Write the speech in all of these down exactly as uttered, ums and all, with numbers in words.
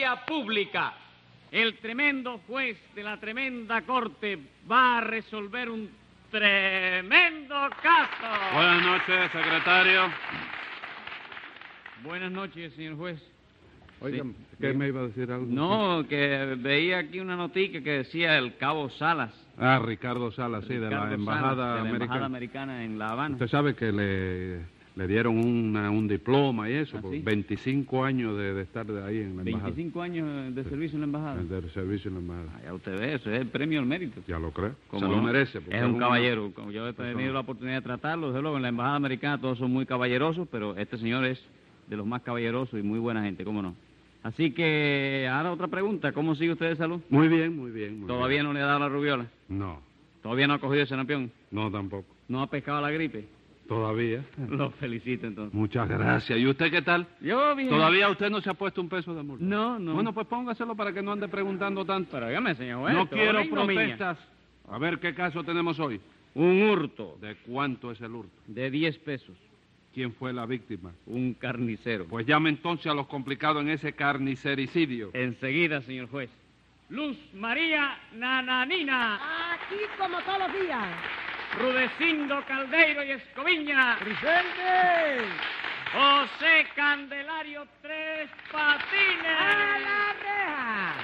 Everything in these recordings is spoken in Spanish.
vía pública. El tremendo juez de la tremenda corte va a resolver un tremendo caso. Buenas noches, secretario. Buenas noches, señor juez. Oiga, Sí. ¿qué me iba a decir algo? No, que veía aquí una noticia que decía el cabo Salas. Ah, Ricardo Salas, sí, de Ricardo la embajada Salas, de la americana. embajada americana en La Habana. Usted sabe que le, le dieron una- un diploma y eso, ¿Ah, por sí? veinticinco años de, de estar de ahí en la embajada. veinticinco años de servicio en la embajada. El de servicio en la embajada. Ah, ya usted ve, eso es el premio al mérito. Ya lo creo. ¿Cómo Se lo no? merece. porque Es un una- caballero. Como yo he persona. tenido la oportunidad de tratarlo, desde luego, en la embajada americana todos son muy caballerosos, pero este señor es de los más caballerosos y muy buena gente, ¿cómo no? Así que, ahora otra pregunta, ¿cómo sigue usted de salud? Muy bien, muy bien. muy ¿Todavía bien. no le ha dado la rubiola? No, ¿Todavía no ha cogido el sarampión? no tampoco. ¿No ha pescado la gripe? Todavía. Lo felicito, entonces. Muchas gracias. ¿Y usted qué tal? Yo bien. ¿Todavía usted no se ha puesto un peso de multa? No, no. Bueno, pues póngaselo para que no ande preguntando tanto. Pero dígame, señor juez. No todo quiero una ignominia. protestas. A ver qué caso tenemos hoy. Un hurto ¿De cuánto es el hurto? de diez pesos. ¿Quién fue la víctima? Un carnicero. Pues llame entonces a los complicados en ese carnicericidio. Enseguida, señor juez. Luz María Nananina, Aquí como todos los días. Rudecindo Caldeiro y Escoviña, ¡Presente! José Candelario Tres Patines. ¡A la reja!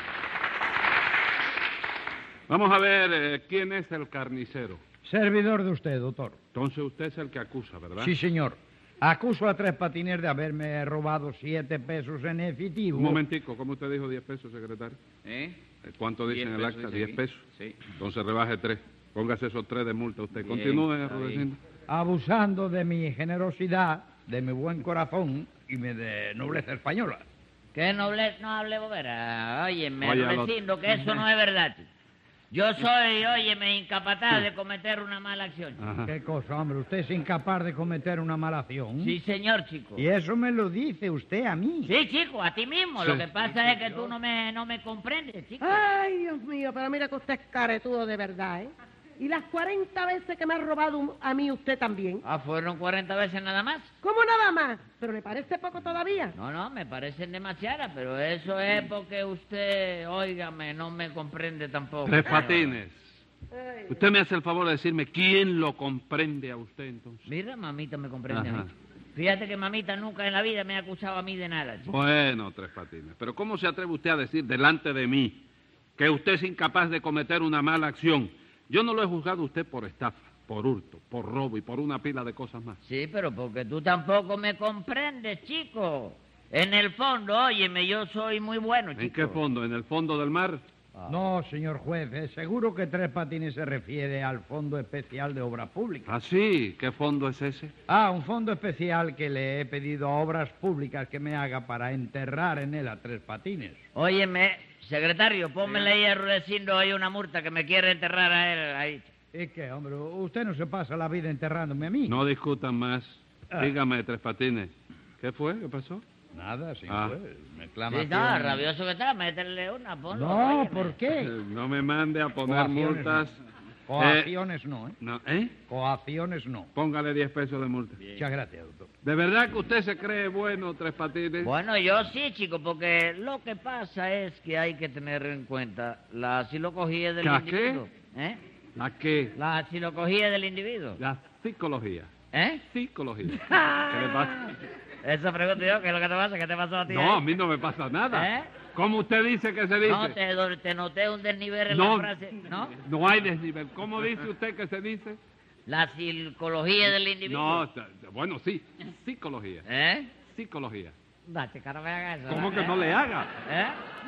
Vamos a ver eh, quién es el carnicero. Servidor de usted, doctor. Entonces usted es el que acusa, ¿verdad? Sí, señor. Acuso a Tres Patines de haberme robado siete pesos en efectivo. Un momentico, ¿cómo usted dijo diez pesos, secretario? ¿Eh? Eh, ¿Cuánto dice Diez en el pesos acta? dice diez aquí. pesos. Sí. Entonces rebaje tres. Póngase esos tres de multa usted. Bien, Continúe, está Rudecindo. Abusando de mi generosidad, de mi buen corazón y mi de nobleza española. Que nobleza no hable bobera. Óyeme, Oye, lo- Rudecindo, que eso no es verdad, chico. Yo soy, óyeme, incapaz de cometer una mala acción. Ajá. ¿Qué cosa, hombre? Usted es incapaz de cometer una mala acción. Sí, señor, chico. Y eso me lo dice usted a mí. Sí, chico, a ti mismo. Sí. Lo que pasa es que tú no me, no me comprendes, chico. Ay, Dios mío, pero mira que usted es caretudo de verdad, ¿eh? Y las cuarenta veces que me ha robado un- a mí usted también. Ah, fueron cuarenta veces nada más. ¿Cómo nada más? ¿Pero le parece poco todavía? No, no, me parecen demasiadas, pero eso es porque usted, óigame, no me comprende tampoco. Tres señor. Patines. Ay. Usted me hace el favor de decirme quién lo comprende a usted entonces. Mira, mamita me comprende a Ajá. mí. Fíjate que mamita nunca en la vida me ha acusado a mí de nada, chico. Bueno, Tres Patines, pero ¿cómo se atreve usted a decir delante de mí que usted es incapaz de cometer una mala acción? Yo no lo he juzgado a usted por estafa, por hurto, por robo y por una pila de cosas más. Sí, pero porque tú tampoco me comprendes, chico. En el fondo, óyeme, yo soy muy bueno, chico. ¿En qué fondo? ¿En el fondo del mar? No, señor juez, eh, seguro que Tres Patines se refiere al Fondo Especial de Obras Públicas. Ah, sí. ¿Qué fondo es ese? Ah, un fondo especial que le he pedido a Obras Públicas que me haga para enterrar en él a Tres Patines. Óyeme, secretario, pónmele ahí a Rudecindo ahí una multa que me quiere enterrar a él ahí. ¿Y qué, hombre? ¿Usted no se pasa la vida enterrándome a mí? No discutan más. Ah. Dígame, Tres Patines. ¿Qué fue? ¿Qué pasó? Nada, señor Ah. juez. Sí, Me clama no, rabioso que está, métele una, ponlo. No, óyeme. ¿por Eh, qué? No me mande a poner Coacciones multas. no. Coacciones no, ¿eh? No, ¿eh? Coacciones no. Póngale diez pesos de multa. Muchas gracias, doctor. ¿De verdad que usted se cree bueno, Tres Patines? Bueno, yo sí, chico, porque lo que pasa es que hay que tener en cuenta la silocogía del ¿La qué? individuo. ¿Eh? ¿La qué? La silocogía del individuo. La psicología. ¿Eh? Psicología. ¿Qué le pasa? Eso pregunto yo, ¿qué es lo que te pasa? ¿Qué te pasó a ti? No, a ahí? mí no me pasa nada. ¿Eh? ¿Cómo usted dice que se dice? No, te, do- te noté un desnivel en No, la frase. ¿No? no hay desnivel. ¿Cómo dice usted que se dice? La psicología del individuo. No, t- bueno, sí, psicología. ¿Eh? Psicología. Da, chica, no me hagas eso. ¿Cómo que ¿eh? no le haga? ¿Eh?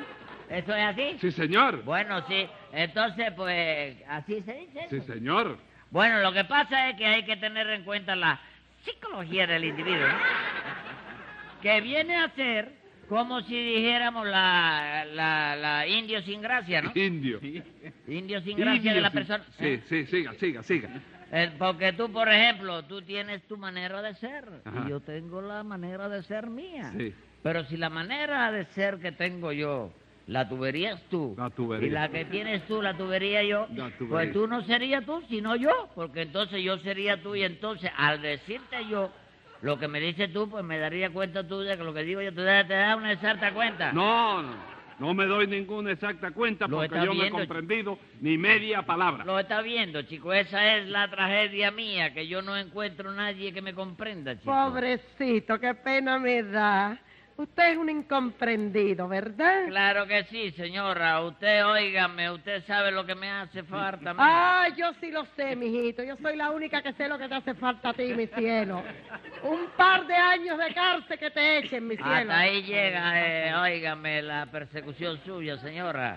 ¿Eso es así? Sí, señor. Bueno, sí. Entonces, pues, así se dice. Sí, eso. señor. Bueno, lo que pasa es que hay que tener en cuenta la psicología del individuo, ¿eh? Que viene a ser como si dijéramos la, la, la indio sin gracia, ¿no? Indio. Indio sin gracia Indio, de la sí. persona. Sí, ¿eh? sí, siga, siga, siga. Eh, porque tú, por ejemplo, tú tienes tu manera de ser Ajá. y yo tengo la manera de ser mía. Sí. Pero si la manera de ser que tengo yo la tuberías tú La tubería. y la que tienes tú la tubería yo, La tubería. pues tú no serías tú, sino yo, porque entonces yo sería tú y entonces al decirte yo lo que me dices tú, pues me daría cuenta tú de que lo que digo yo, tú te das una exacta cuenta. No, no. No me doy ninguna exacta cuenta Lo porque está yo no he viendo, comprendido ni media palabra. Lo está viendo, chico. Esa es la tragedia mía, que yo no encuentro nadie que me comprenda, chico. Pobrecito, qué pena me da. Usted es un incomprendido, ¿verdad? Claro que sí, señora. Usted, óigame, usted sabe lo que me hace falta a mí. Ah, yo sí lo sé, mijito. Yo soy la única que sé lo que te hace falta a ti, mi cielo. Un par de años de cárcel que te echen, mi cielo. Hasta ahí llega, eh, óigame, la persecución suya, señora.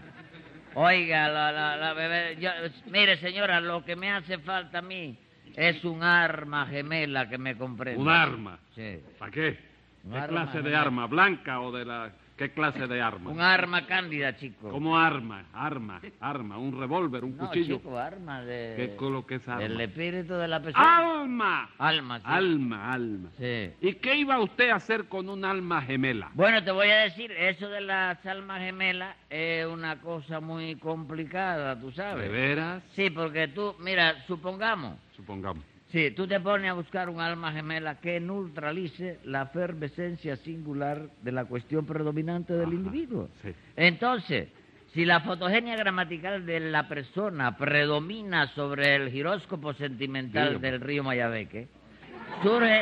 Oiga, la, la, la bebé... yo- mire, señora, lo que me hace falta a mí es un arma gemela que me comprenda. ¿Un arma? Sí. ¿Para qué? Un ¿Qué arma, clase de gemela. arma? ¿Blanca o de la...? ¿Qué clase de arma? Un arma cándida, chico. ¿Cómo arma? Arma, arma, un revólver, un No, cuchillo. chico, arma de... ¿Qué es lo que es arma? Del espíritu de la persona. ¡Alma! Alma, sí. Alma, alma. Sí. ¿Y qué iba usted a hacer con un alma gemela? Bueno, te voy a decir, eso de las almas gemelas es una cosa muy complicada, tú ¿De sabes. veras? Sí, porque tú, mira, supongamos, Supongamos. sí, tú te pones a buscar un alma gemela que neutralice la efervescencia singular de la cuestión predominante del Ajá, individuo. sí. Entonces, si la fotogenia gramatical de la persona predomina sobre el giróscopo sentimental Dígame. del río Mayabeque, surge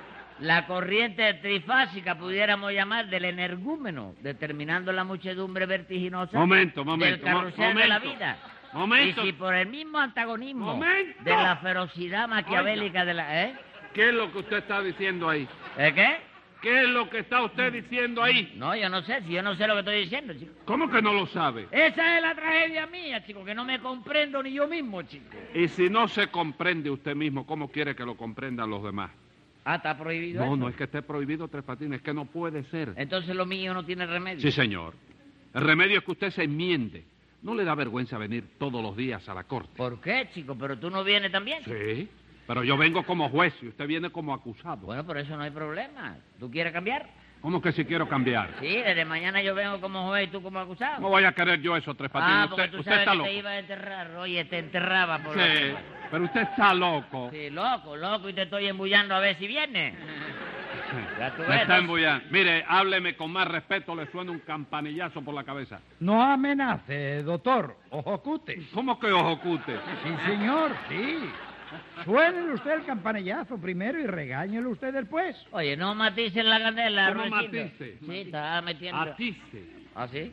la corriente trifásica, pudiéramos llamar, del energúmeno, determinando la muchedumbre vertiginosa Momento, del momento, mo- carrusel de la momento. vida. Momento. Y si por el mismo antagonismo Momento. de la ferocidad maquiavélica de la... ¿Eh? ¿Qué es lo que usted está diciendo ahí? ¿Eh qué? ¿Qué es lo que está usted diciendo ahí? No, yo no sé, si yo no sé lo que estoy diciendo, chico. ¿Cómo que no lo sabe? Esa es la tragedia mía, chico, que no me comprendo ni yo mismo, chico. Y si no se comprende usted mismo, ¿cómo quiere que lo comprendan los demás? Ah, está prohibido No, eso. no es que esté prohibido Tres Patines, es que no puede ser. Entonces lo mío no tiene remedio. Sí, señor. El remedio es que usted se enmiende. ¿No le da vergüenza venir todos los días a la corte? ¿Por qué, chico? ¿Pero tú no vienes también? Sí, pero yo vengo como juez y usted viene como acusado. Bueno, por eso no hay problema. ¿Tú quieres cambiar? ¿Cómo que si quiero cambiar? Sí, desde mañana yo vengo como juez y tú como acusado. ¿Cómo voy a querer yo eso, Tres Patines? Ah, porque usted tú usted sabes está que loco. te iba a enterrar. Oye, te enterraba por Sí, lo pero usted está loco. Sí, loco, loco, y te estoy embullando a ver si viene. Ya tú Me ves, está ¿no? embullando. Mire, hábleme con más respeto, le suena un campanillazo por la cabeza. No amenace, doctor. Ojocute. ¿Cómo que ojocute? Sí, señor, sí. Suénele usted el campanillazo primero y regáñelo usted después. Oye, no matices la candela, ¿Cómo Rudecindo. matice? Sí, está metiendo... Atiste. ¿Ah, sí?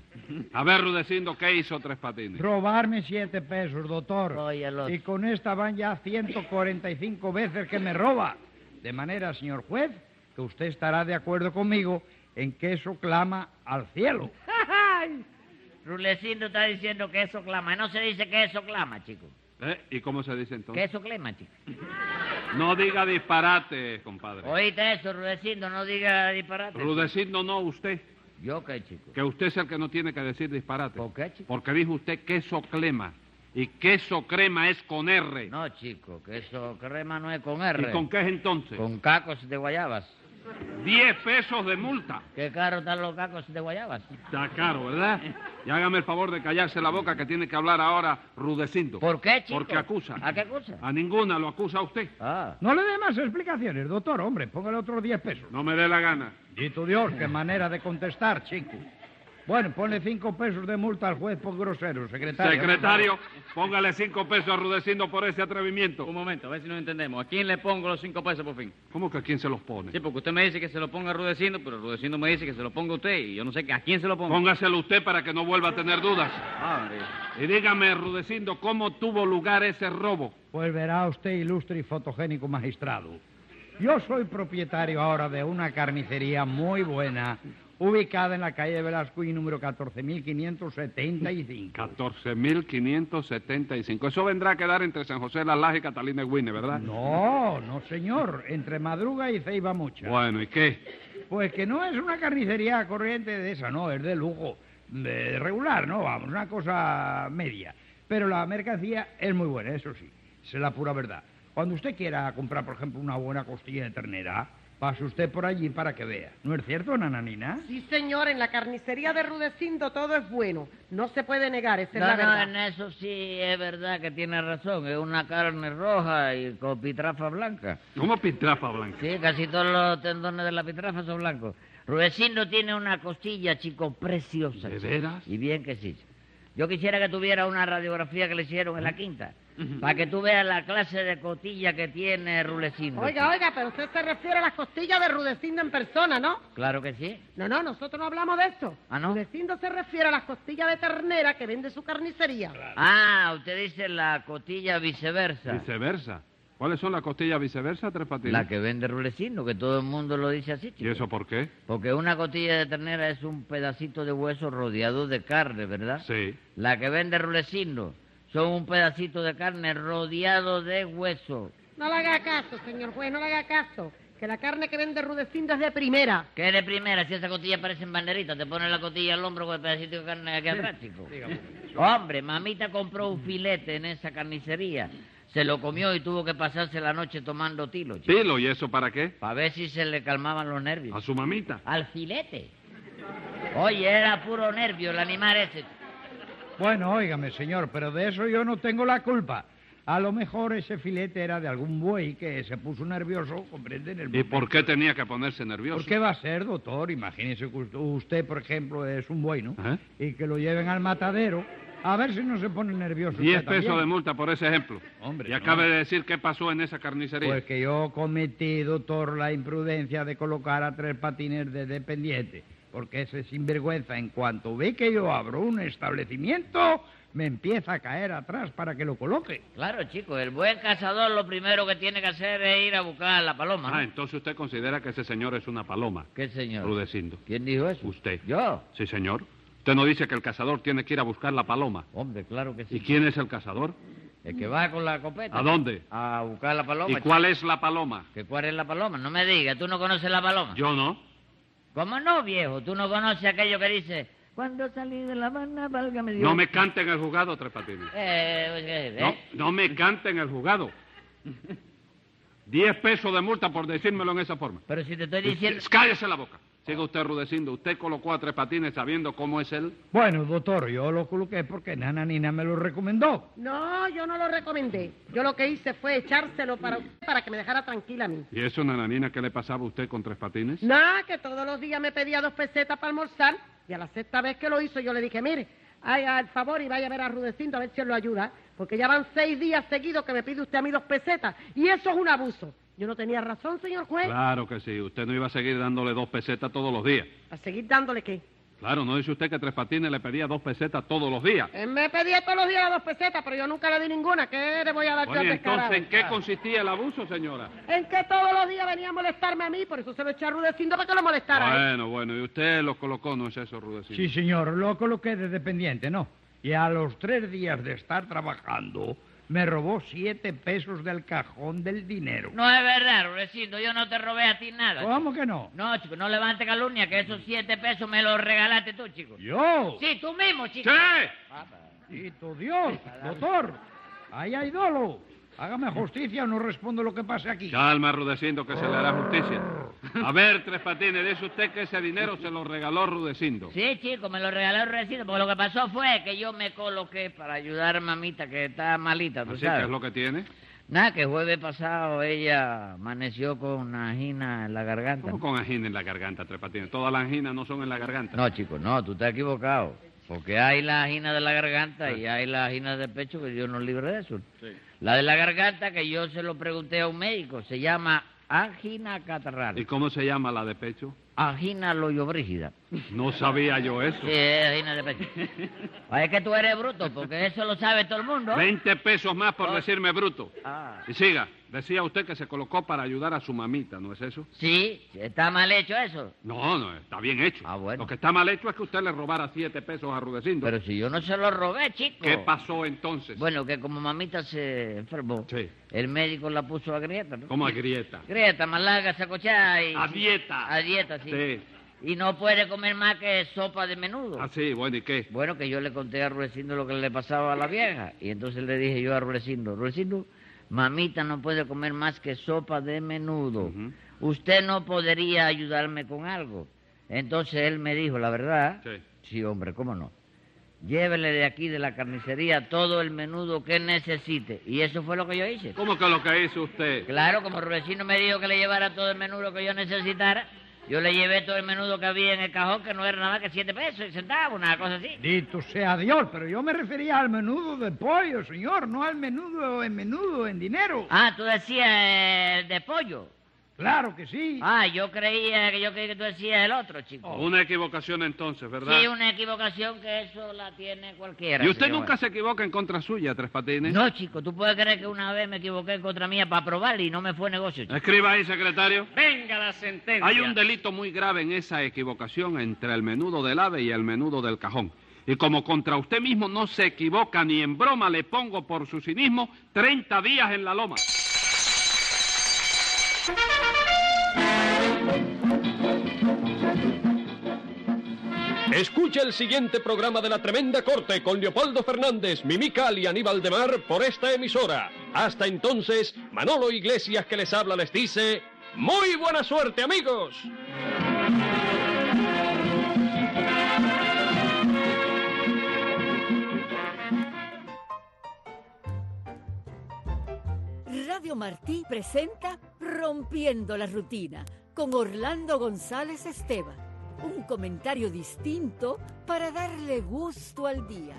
A ver, Rudecindo, ¿qué hizo Tres Patines? Robarme siete pesos, doctor. Oye, el otro. Y con esta van ya ciento cuarenta y cinco veces que me roba. De manera, señor juez, que usted estará de acuerdo conmigo en que eso clama al cielo. Rulecindo está diciendo que eso clama. No se dice que eso clama, chico. ¿Eh? ¿Y cómo se dice Que entonces? eso clama, chico. No diga disparate, compadre. Oíste eso, Rudecindo, no diga disparate. Rudecindo, no usted. ¿Yo qué, chico? Que usted es el que no tiene que decir disparate. ¿Por qué, chico? Porque dijo usted queso crema. Y queso crema es con R. No, chico, que eso crema no es con R. ¿Y con qué es entonces? Con cacos de guayabas. Diez pesos de multa. Qué caro están los cacos de guayabas. Está caro, ¿verdad? Y hágame el favor de callarse la boca que tiene que hablar ahora Rudecindo. ¿Por qué, chico? Porque acusa. ¿A qué acusa? A ninguna lo acusa usted. Ah. No le dé más explicaciones, doctor. Hombre, póngale otros diez pesos. No me dé la gana. Dito Dios, qué manera de contestar, chico. Bueno, ponle cinco pesos de multa al juez por grosero, secretario. Secretario, póngale cinco pesos a Rudecindo por ese atrevimiento. Un momento, a ver si nos entendemos. ¿A quién le pongo los cinco pesos por fin? ¿Cómo que a quién se los pone? Sí, porque usted me dice que se lo ponga a Rudecindo, pero Rudecindo me dice que se lo ponga a usted y yo no sé que- a quién se lo pongo. Póngaselo usted para que no vuelva a tener dudas. Ah, María. Y dígame, Rudecindo, ¿cómo tuvo lugar ese robo? Pues verá usted, ilustre y fotogénico magistrado. Yo soy propietario ahora de una carnicería muy buena, ubicada en la calle Velasco y número catorce mil quinientos setenta y cinco. catorce mil quinientos setenta y cinco. Eso vendrá a quedar entre San José, Las Lajas y Catalina Guine, ¿verdad? No, no, señor. Entre Madruga y Ceiba Mucha. Bueno, ¿y qué? Pues que no es una carnicería corriente de esa, no, es de lujo. De regular, ¿no? Vamos, una cosa media. Pero la mercancía es muy buena, eso sí. Es la pura verdad. Cuando usted quiera comprar, por ejemplo, una buena costilla de ternera, pase usted por allí para que vea. ¿No es cierto, nananina? Sí, señor, en la carnicería de Rudecindo todo es bueno. No se puede negar, esa es No, la no, verdad. en eso sí es verdad que tiene razón. Es una carne roja y con pitrafa blanca. ¿Cómo pitrafa blanca? Sí, casi todos los tendones de la pitrafa son blancos. Rudecindo tiene una costilla, chico, preciosa. ¿De chico. veras? Y bien que sí. Chico. Yo quisiera que tuviera una radiografía que le hicieron en la quinta, para que tú veas la clase de costilla que tiene Rudecindo. Oiga, oiga, pero usted se refiere a las costillas de Rudecindo en persona, ¿no? Claro que sí. No, no, nosotros no hablamos de eso. ¿Ah, no? Rudecindo se refiere a las costillas de ternera que vende su carnicería. Ah, usted dice la costilla viceversa. Viceversa. ¿Cuáles son las costillas viceversa, Tres Patines? La que vende Rudecindo, que todo el mundo lo dice así, chico. ¿Y eso por qué? Porque una costilla de ternera es un pedacito de hueso rodeado de carne, ¿verdad? Sí. La que vende Rudecindo son un pedacito de carne rodeado de hueso. No le haga caso, señor juez, no le haga caso. Que la carne que vende Rudecindo es de primera. ¿Qué de primera? Si esa costilla parecen banderitas, te pones la costilla al hombro con el pedacito de carne aquí atrás, chico. Hombre, mamita compró un filete en esa carnicería. Se lo comió y tuvo que pasarse la noche tomando tilo, chico. Tilo, ¿y eso para qué? Para ver si se le calmaban los A nervios. su mamita. Al filete. Oye, era puro nervio el animal ese. Bueno, óigame, señor, pero de eso yo no tengo la culpa. A lo mejor ese filete era de algún buey que se puso nervioso, comprende, en el ¿Y momento. por qué tenía que ponerse nervioso? ¿Por qué va a ser, doctor? Imagínese que usted, usted, por ejemplo, es un buey, ¿no? Ajá. Y que lo lleven al matadero, a ver si no se pone nervioso. Diez usted pesos también. de multa por ese ejemplo. Hombre, y no. acabe de decir qué pasó en esa carnicería. Pues que yo cometí, doctor, la imprudencia de colocar a Tres Patines de dependiente. Porque ese sinvergüenza, en cuanto ve que yo abro un establecimiento, me empieza a caer atrás para que lo coloque. Claro, chico, el buen cazador lo primero que tiene que hacer es ir a buscar la paloma, ¿no? Ah, entonces usted considera que ese señor es una paloma. ¿Qué señor? Rudecindo. ¿Quién dijo eso? Usted. ¿Yo? Sí, señor. Usted no dice que el cazador tiene que ir a buscar la paloma. Hombre, claro que sí. ¿Y quién es el cazador? El que va con la escopeta. ¿A dónde? A buscar la paloma. ¿Y chico. cuál es la paloma? ¿Que cuál es la paloma? No me digas, ¿tú no conoces la paloma? Yo no. ¿Cómo no, viejo? ¿Tú no conoces aquello que dice... Cuando salí de La Habana, válgame Dios? No me cante en el juzgado, Tres Patines. Eh, eh, No, eh. no me cante en el juzgado. Diez pesos de multa por decírmelo en esa forma. Pero si te estoy diciendo... Cállese la boca. Siga usted Rudecindo. Usted colocó a Tres Patines sabiendo cómo es él. Bueno, doctor, yo lo coloqué porque Nana Nina me lo recomendó. No, yo no lo recomendé. Yo lo que hice fue echárselo para usted para que me dejara tranquila a mí. ¿Y eso, nananina, qué le pasaba a usted con Tres Patines? Nada, que todos los días me pedía dos pesetas para almorzar y a la sexta vez que lo hizo yo le dije, mire, haga el favor y vaya a ver a Rudecindo a ver si él lo ayuda, porque ya van seis días seguidos que me pide usted a mí dos pesetas y eso es un abuso. Yo no tenía razón, señor juez, Claro que sí. Usted no iba a seguir dándole dos pesetas todos los días. a seguir dándole qué. Claro, ¿no dice usted que Tres Patines le pedía dos pesetas todos los días? Él me pedía todos los días las dos pesetas, pero yo nunca le di ninguna. ¿Qué le voy a dar yo Bueno, al ¿y descarado? entonces en qué consistía el abuso, señora? En que todos los días venía a molestarme a mí, por eso se lo eché a Rudecindo para que lo molestara. a él. Bueno, bueno, y usted los colocó, ¿no es eso, Rudecindo? Sí, señor, lo coloqué de dependiente, ¿no? Y a los tres días de estar trabajando, me robó siete pesos del cajón del dinero. No es verdad, Rudecindo, yo no te robé a ti nada. ¿Cómo que no? chico. No, chico, no levante calumnia, que esos siete pesos me los regalaste tú, chico. ¿Yo? Sí, tú mismo, chico. ¡Sí! Ah, pa- ¡Hito Dios! Doctor, ahí hay dolo. Hágame justicia o no respondo lo que pase aquí. Calma, Rudecindo, que se le hará justicia. A ver, Tres Patines, dice usted que ese dinero se lo regaló Rudecindo. Sí, chico, me lo regaló Rudecindo, porque lo que pasó fue que yo me coloqué para ayudar a mamita que está malita, ¿tú Así que sabes? es lo que tiene. Nada, que jueves pasado ella amaneció con una angina en la garganta. ¿Cómo con angina en la garganta, Tres Patines? Todas las anginas no son en la garganta. No, chico, no, tú estás equivocado. Porque hay la angina de la garganta y hay la angina del pecho, que Dios nos libre de eso. Sí. La de la garganta, que yo se lo pregunté a un médico, se llama angina catarral. ¿Y cómo se llama la de pecho? Angina loyobrígida. No sabía yo eso. Sí, es angina de pecho. Ay, es que tú eres bruto, porque eso lo sabe todo el mundo. Veinte pesos más por Oh. decirme bruto. Ah. Y siga, decía usted que se colocó para ayudar a su mamita, ¿no es eso? Sí, está mal hecho eso. No, no, está bien hecho. Ah, bueno. Lo que está mal hecho es que usted le robara siete pesos a Rudecindo. Pero si yo no se lo robé, chico. ¿Qué pasó entonces? Bueno, que como mamita se enfermó, Sí. el médico la puso a grieta, ¿no? ¿Cómo a grieta? Grieta, más larga, sacochada y... A dieta. A dieta, sí. Sí. Y no puede comer más que sopa de menudo. Ah, sí, bueno, ¿y qué? Bueno, que yo le conté a Rudecindo lo que le pasaba a la vieja. Y entonces le dije yo a Rudecindo, Rudecindo, mamita no puede comer más que sopa de menudo. Ujú. Usted no podría ayudarme con algo. Entonces él me dijo, la verdad, Sí. sí, hombre, ¿cómo no? Llévele de aquí, de la carnicería, todo el menudo que necesite. Y eso fue lo que yo hice. ¿Cómo que lo que hizo usted? Claro, como Rudecindo me dijo que le llevara todo el menudo que yo necesitara, Yo le llevé todo el menudo que había en el cajón, que no era nada más que siete pesos y centavos, una cosa así. Dito sea Dios, pero yo me refería al menudo de pollo, señor, no al menudo en menudo, en dinero. Ah, tú decías eh, de pollo. Claro que sí. Ah, yo creía que yo creía que tú decías el otro, chico. Una equivocación entonces, ¿verdad? Sí, una equivocación que eso la tiene cualquiera. ¿Y usted señor. nunca se equivoca en contra suya, Tres Patines? No, chico, tú puedes creer que una vez me equivoqué en contra mía para probar y no me fue negocio, chico. Escriba ahí, secretario. Venga la sentencia. Hay un delito muy grave en esa equivocación entre el menudo del ave y el menudo del cajón. Y como contra usted mismo no se equivoca ni en broma, le pongo por su cinismo treinta días en la loma. Escucha el siguiente programa de La Tremenda Corte con Leopoldo Fernández, Mimical y Aníbal de Mar por esta emisora. Hasta entonces, Manolo Iglesias que les habla les dice, ¡muy buena suerte, amigos! Radio Martí presenta Rompiendo la Rutina con Orlando González Esteban. Un comentario distinto para darle gusto al día.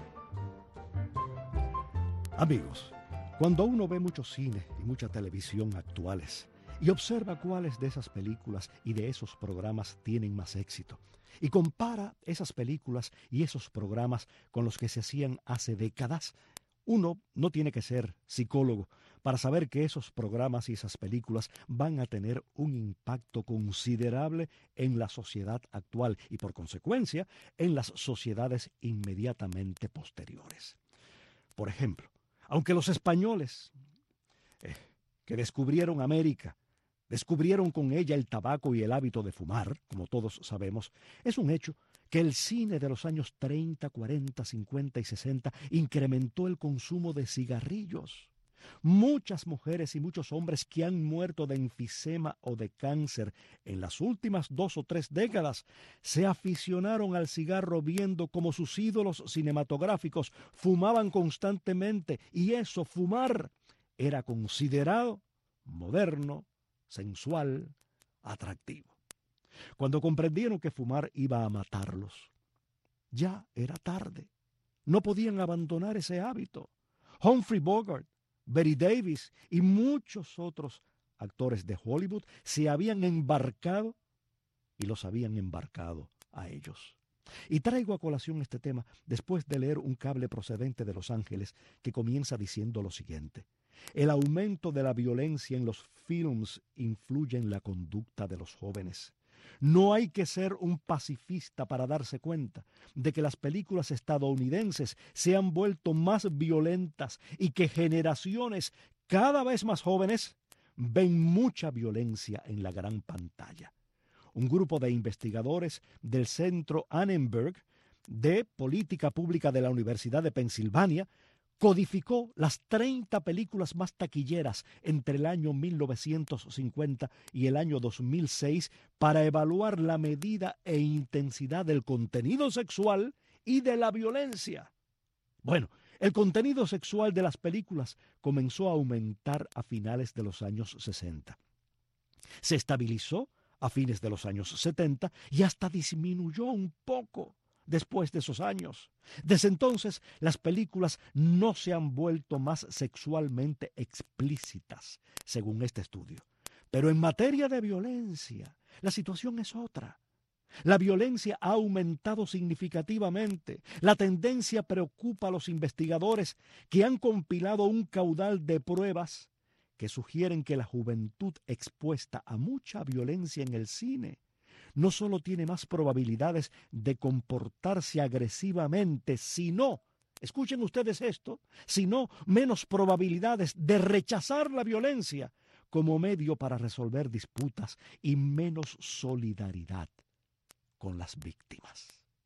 Amigos, cuando uno ve mucho cine y mucha televisión actuales y observa cuáles de esas películas y de esos programas tienen más éxito, y compara esas películas y esos programas con los que se hacían hace décadas, uno no tiene que ser psicólogo para saber que esos programas y esas películas van a tener un impacto considerable en la sociedad actual y, por consecuencia, en las sociedades inmediatamente posteriores. Por ejemplo, aunque los españoles eh, que descubrieron América descubrieron con ella el tabaco y el hábito de fumar, como todos sabemos, es un hecho que el cine de los años treinta, cuarenta, cincuenta y sesenta incrementó el consumo de cigarrillos. Muchas mujeres y muchos hombres que han muerto de enfisema o de cáncer en las últimas dos o tres décadas se aficionaron al cigarro viendo cómo sus ídolos cinematográficos fumaban constantemente, y eso, fumar, era considerado moderno, sensual, atractivo. Cuando comprendieron que fumar iba a matarlos, ya era tarde. No podían abandonar ese hábito. Humphrey Bogart, Bette Davis y muchos otros actores de Hollywood se habían embarcado y los habían embarcado a ellos. Y traigo a colación este tema después de leer un cable procedente de Los Ángeles que comienza diciendo lo siguiente: el aumento de la violencia en los films influye en la conducta de los jóvenes. No hay que ser un pacifista para darse cuenta de que las películas estadounidenses se han vuelto más violentas y que generaciones cada vez más jóvenes ven mucha violencia en la gran pantalla. Un grupo de investigadores del Centro Annenberg de Política Pública de la Universidad de Pensilvania codificó las treinta películas más taquilleras entre el año mil novecientos cincuenta y el año dos mil seis para evaluar la medida e intensidad del contenido sexual y de la violencia. Bueno, el contenido sexual de las películas comenzó a aumentar a finales de los años sesenta. Se estabilizó a fines de los años setenta y hasta disminuyó un poco después de esos años. Desde entonces, las películas no se han vuelto más sexualmente explícitas, según este estudio. Pero en materia de violencia, la situación es otra. La violencia ha aumentado significativamente. La tendencia preocupa a los investigadores que han compilado un caudal de pruebas que sugieren que la juventud expuesta a mucha violencia en el cine no solo tiene más probabilidades de comportarse agresivamente, sino, escuchen ustedes esto, sino menos probabilidades de rechazar la violencia como medio para resolver disputas y menos solidaridad con las víctimas.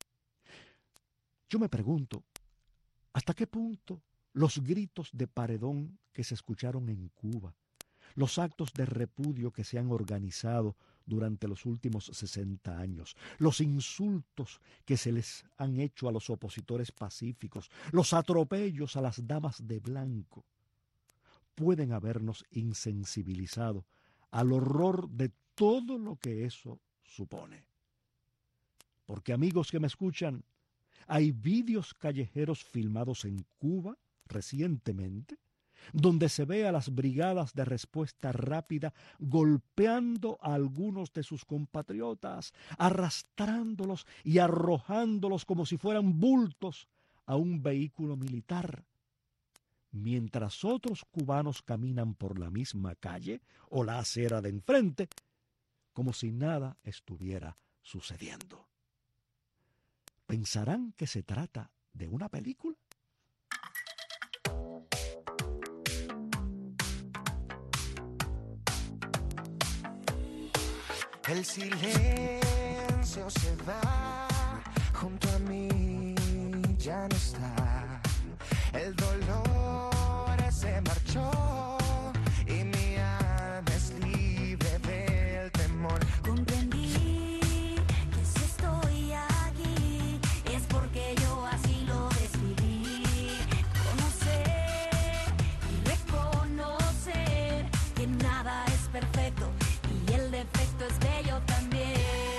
Yo me pregunto, ¿hasta qué punto los gritos de paredón que se escucharon en Cuba, los actos de repudio que se han organizado durante los últimos sesenta años, los insultos que se les han hecho a los opositores pacíficos, los atropellos a las damas de blanco, pueden habernos insensibilizado al horror de todo lo que eso supone. Porque, amigos que me escuchan, hay vídeos callejeros filmados en Cuba recientemente, donde se ve a las brigadas de respuesta rápida golpeando a algunos de sus compatriotas, arrastrándolos y arrojándolos como si fueran bultos a un vehículo militar, mientras otros cubanos caminan por la misma calle o la acera de enfrente, como si nada estuviera sucediendo. ¿Pensarán que se trata de una película? El silencio se va, junto a mí ya no está. El dolor se marchó y mi alma es libre del temor. Comprendí que si estoy aquí es porque yo así lo decidí. Conocer y reconocer que nada es perfecto y el defecto es bello también.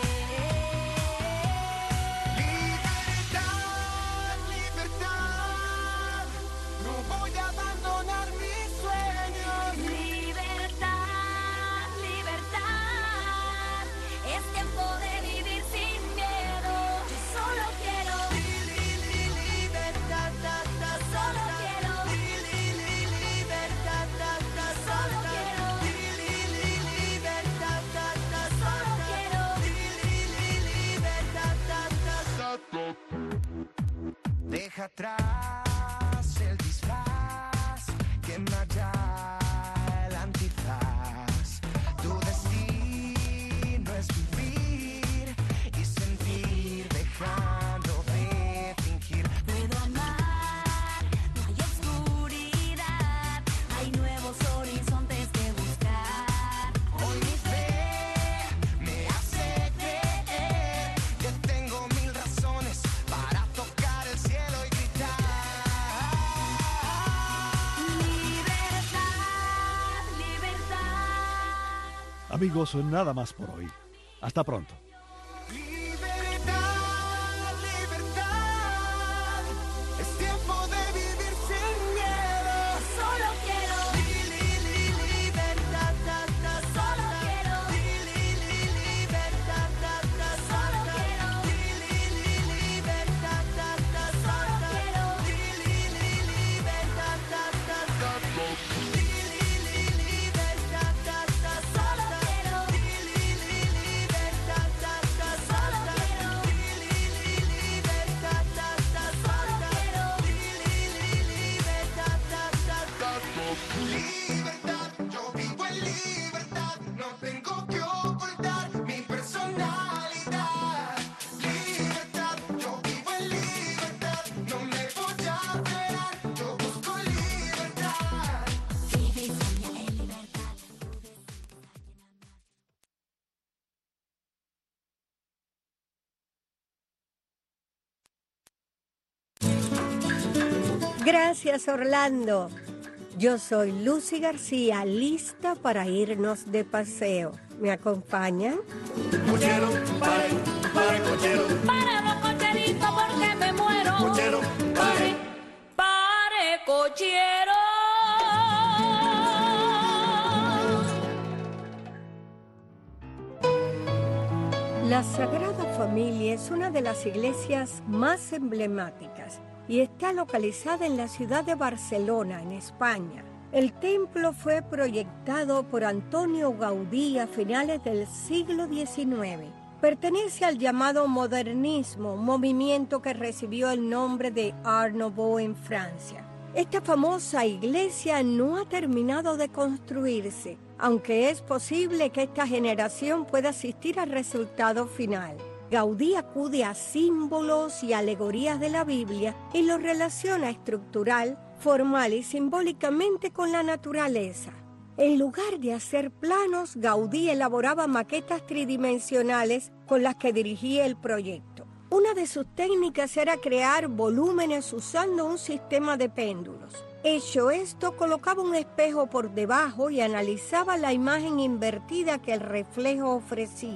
Libertad, libertad, no voy a abandonar mis sueños. Libertad, libertad, es tiempo de vivir sin miedo. Yo solo quiero Li- li- li- libertad, ta, ta, Solo quiero li- li- li- libertad, ta, ta, Solo ta, quiero li- li- li- libertad, ta, ta, Solo ta, quiero li- li- li- libertad, ta, ta, ta. Deja atrás el disfraz, quema ya el antifaz. Tu destino es vivir y sentir, dejando de fingir. Puedo amar, no hay oscuridad, hay nuevos horizontes que buscar. Hoy mi fe me hace creer que tengo mil razones para tocar el cielo y gritar. Libertad, libertad. Amigos, nada más por hoy. Hasta pronto. Libertad, libertad, es tiempo de vivir sin miedo. Solo quiero Li- li- li- libertad, ta, ta, Solo ta. quiero Li- li- li- libertad, ta, ta, Solo ta. quiero Li- li- li- libertad, ta, ta, Solo ta. quiero Li- li- li- libertad, ta, ta, ta. Li- li- li- libertad, ta, ta, Solo ta. quiero Li- li- li- libertad, ta, ta, Solo ta. quiero Li- li- li- libertad, ta, ta, Solo ta. quiero Li- li- li- libertad, ta, ta, ta. Libertad, yo vivo en libertad, no tengo que ocultar mi personalidad. Libertad, yo vivo en libertad, no me voy a frenar, yo busco libertad. Vive y sueña en libertad. Gracias, Orlando. Yo soy Lucy García, lista para irnos de paseo. ¿Me acompañan? Cochero, pare, pare, cochero, Para los cocheritos porque me muero. cochero, pare. Pare, cochero. La Sagrada Familia es una de las iglesias más emblemáticas y está localizada en la ciudad de Barcelona, en España. El templo fue proyectado por Antonio Gaudí a finales del siglo diecinueve. Pertenece al llamado modernismo, movimiento que recibió el nombre de Art Nouveau en Francia. Esta famosa iglesia no ha terminado de construirse, aunque es posible que esta generación pueda asistir al resultado final. Gaudí acude a símbolos y alegorías de la Biblia y los relaciona estructural, formal y simbólicamente con la naturaleza. En lugar de hacer planos, Gaudí elaboraba maquetas tridimensionales con las que dirigía el proyecto. Una de sus técnicas era crear volúmenes usando un sistema de péndulos. Hecho esto, colocaba un espejo por debajo y analizaba la imagen invertida que el reflejo ofrecía.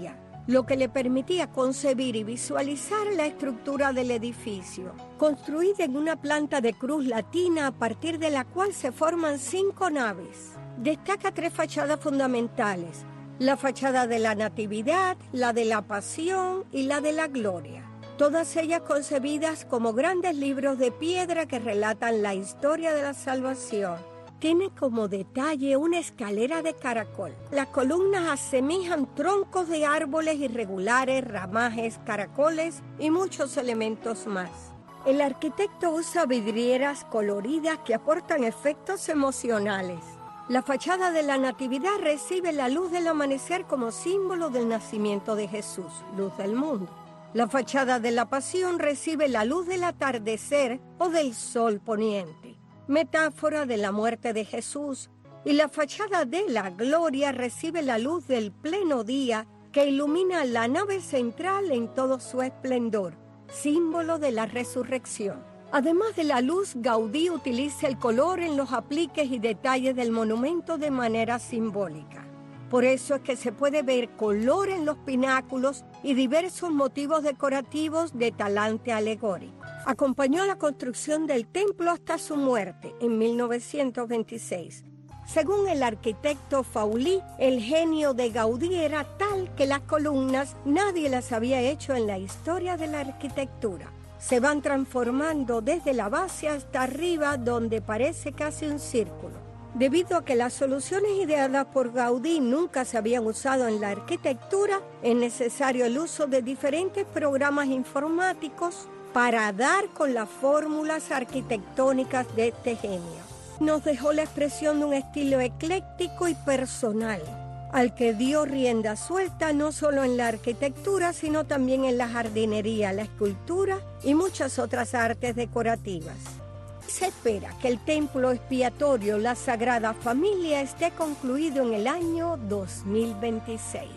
lo que le permitía concebir y visualizar la estructura del edificio, construida en una planta de cruz latina a partir de la cual se forman cinco naves. Destaca tres fachadas fundamentales: la fachada de la Natividad, la de la Pasión y la de la Gloria, todas ellas concebidas como grandes libros de piedra que relatan la historia de la salvación. Tiene como detalle una escalera de caracol. Las columnas asemejan troncos de árboles irregulares, ramajes, caracoles y muchos elementos más. El arquitecto usa vidrieras coloridas que aportan efectos emocionales. La fachada de la Natividad recibe la luz del amanecer como símbolo del nacimiento de Jesús, luz del mundo. La fachada de la Pasión recibe la luz del atardecer o del sol poniente, metáfora de la muerte de Jesús, y la fachada de la Gloria recibe la luz del pleno día que ilumina la nave central en todo su esplendor, símbolo de la resurrección. Además de la luz, Gaudí utiliza el color en los apliques y detalles del monumento de manera simbólica. Por eso es que se puede ver color en los pináculos y diversos motivos decorativos de talante alegórico. Acompañó a la construcción del templo hasta su muerte en mil novecientos veintiséis. Según el arquitecto Faulí, el genio de Gaudí era tal que las columnas nadie las había hecho en la historia de la arquitectura. Se van transformando desde la base hasta arriba, donde parece casi un círculo. Debido a que las soluciones ideadas por Gaudí nunca se habían usado en la arquitectura, es necesario el uso de diferentes programas informáticos para dar con las fórmulas arquitectónicas de este genio. Nos dejó la expresión de un estilo ecléctico y personal, al que dio rienda suelta no solo en la arquitectura, sino también en la jardinería, la escultura y muchas otras artes decorativas. Se espera que el templo expiatorio La Sagrada Familia esté concluido en el año dos mil veintiséis.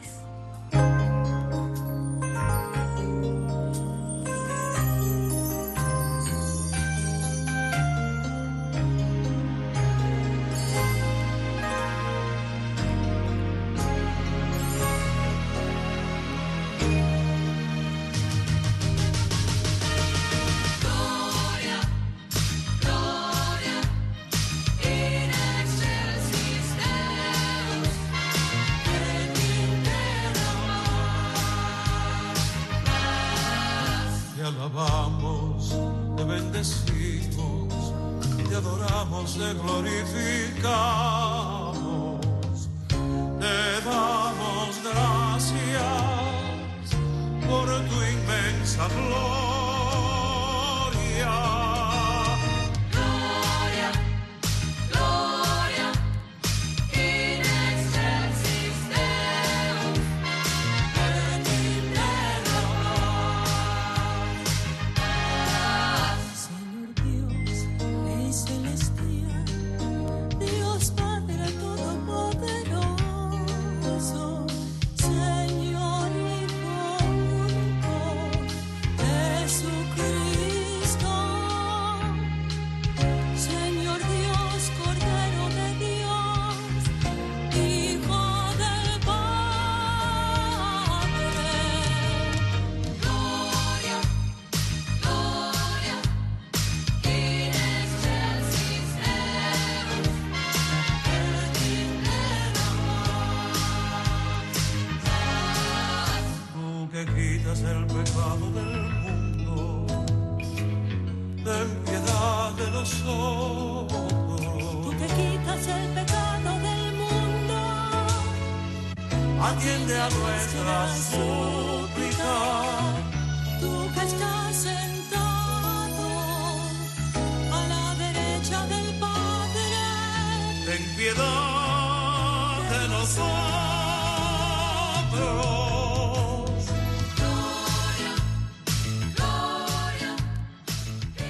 Te alabamos, te bendecimos, te adoramos, te glorificamos, te damos gracias por tu inmensa gloria. Gloria, gloria, in excelsis Deus, et in terra paz. Señor Dios, Rey celestial, Dios Padre todopoderoso, Señor Hijo único, Jesucristo, Señor Dios, Cordero de Dios, Hijo del Padre. Gloria, gloria, in excelsis Deus, et in terra paz. Tú que quitas el pecado del mundo, ten piedad de nosotros. Tú que quitas el pecado del mundo, Atiende a nuestra súplica. tú que estás sentado a la derecha del Padre, Ten piedad de nosotros.